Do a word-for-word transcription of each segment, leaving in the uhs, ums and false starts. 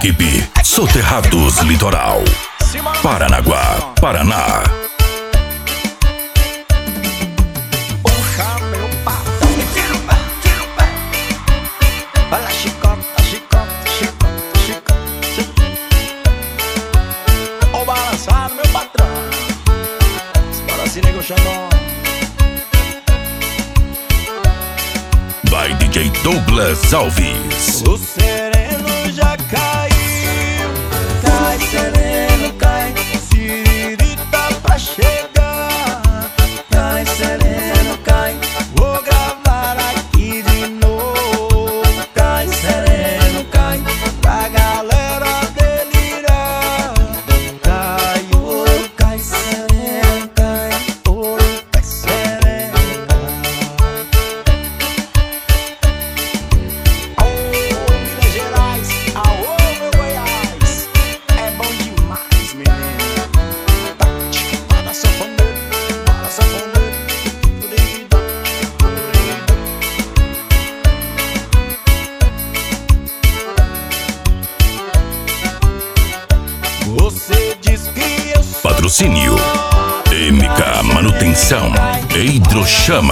Equipe Soterrados Litoral, Paranaguá, Paraná. Puxa meu patrão, olha a chicota, chicota, chicota, chicota. Ó o balançado, meu patrão. Bora assim, nego Xandão. By D J Douglas Alves. O sereno já caiu, cai sereno, cai, Sirita pra chegar, cai sereno, cai, vou gravar aqui de novo, cai sereno, cai, pra galera delirar, cai ouro, cai sereno, cai ouro, cai sereno, Minas Gerais, aô meu Goiás, é bom demais, menino. Tá, bora sanfoneiro, bora sanfoneiro. Você diz que eu sou Patrocínio M K Manutenção e Hidrochama.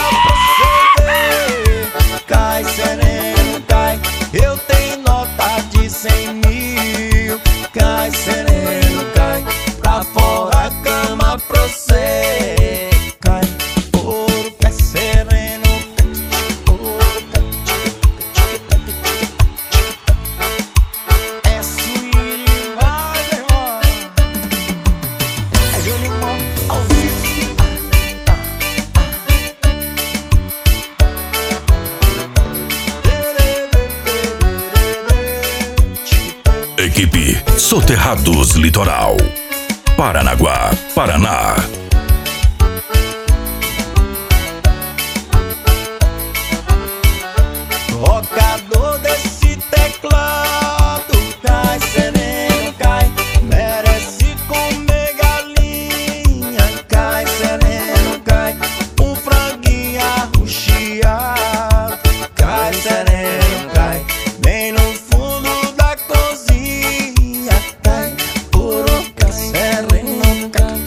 Cai sereno, cai, eu tenho nota de cem mil. Cai sereno, cai, pra fora a cama pra você. Cai, ouro, cai sereno, ouro, cai, é suíte, vai, meu irmão. É Julimão, ao vivo. Equipe Soterrados Litoral, Paranaguá, Paraná. Tocador desse teclado, cai sereno, cai, merece comer galinha, cai sereno, cai, um franguinho arroxeado, cai sereno, cai, bem no fundo da cozinha, cai, ouro, cai sereno, cai.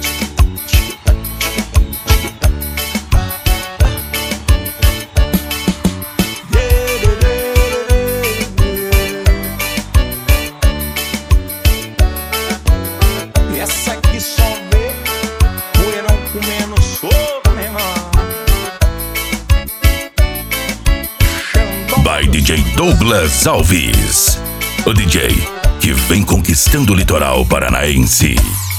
E essa aqui só vê poeirão comendo sopa, meu irmão. Xandão. By D J Douglas Alves, o D J que vem conquistando o litoral paranaense.